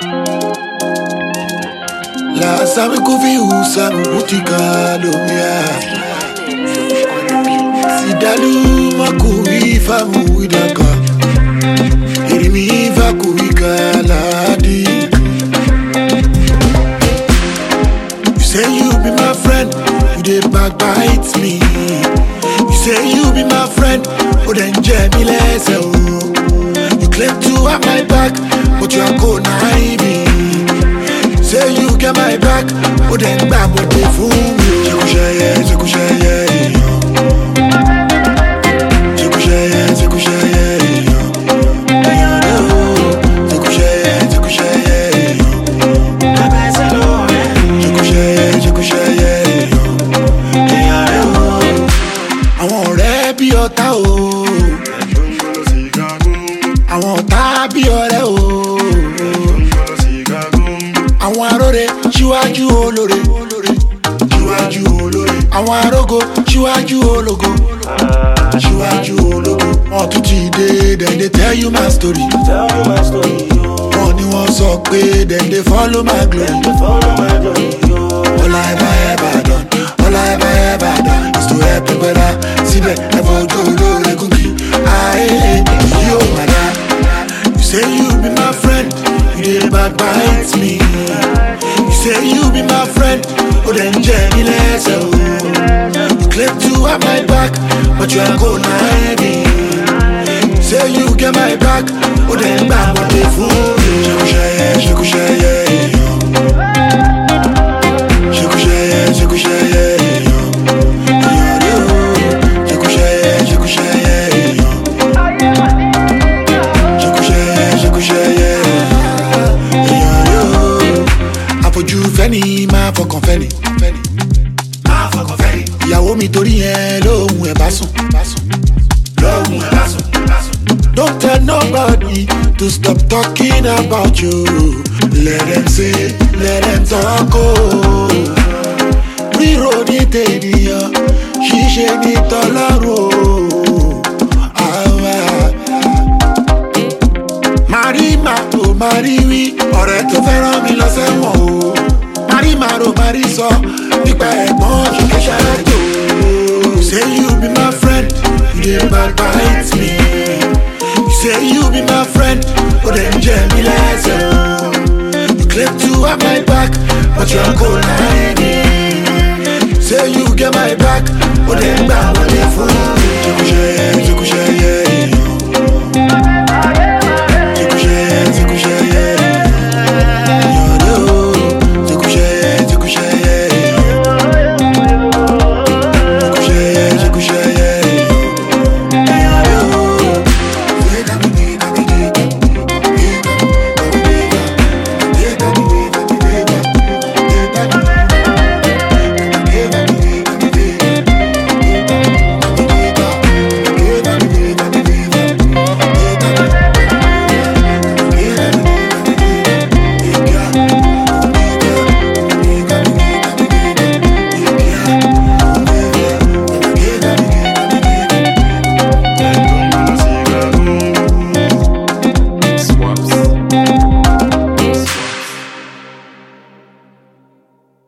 La sabe kufi usamu butikalo ya. Sidalu makui famu idaka. Irimi vakuika ladi. You say you be my friend, you dey backbite me. You say you be my friend, but then me less oh. You claim to have my back, but you are cold naive. Say you get my back, but then back with the fool. Je couche àwọn ọ̀rẹ́ bí ọ̀tá o, àwọn ọ̀tá bí ọ̀rẹ́ o, àwọn aróre síwájú olóre, síwájú olóre, àwọn arógo síwájú ológo, síwájú ológo. Wọ́n tún ti dé, then they tell you my story. Wọ́n ní wọ́n sọ pé then they follow my glory. All I ever done, all I ever done is to help you better. Síbẹ̀ ẹ̀fọ́ ojú olóore kúkì. You madam, you say you be my friend, you dey backbite me. You say you be my friend, ó dẹ̀ ń jẹ mí lẹ́sẹ̀ o. You claim to have my back, but you are cold naive. Say you get my back, ó dẹ̀ ń gbà wọlé fún mi. Ṣé kò ṣe yẹ àfojú fẹ́ni máa fọkàn fẹ́ni. Ìyàwó mi torí yẹn lóhùn ẹ̀ bá sùn. Don't tell nobody to stop talking about you. Let them say, let them talk oh. Ríro ní tènìyàn, ṣíṣe ní tọlọ́run o. Mari màtò mari wí, ọ̀rẹ́ tó fẹ́ràn mi lọ sẹ́wọ̀n o. Mari màrò mari sọ, nípa ẹ̀gbọ́n ṣìkẹ́ ṣáájú. You say you be my friend, you dey backbite me. You say you be my friend, ó dẹ̀ ń jẹ mí lẹ́sẹ̀ o. You claim to have my back, but you are cold naive. Say you get my back, ó dẹ̀ ń gbà wọlé fún mi. Ṣé kò ṣe yẹ?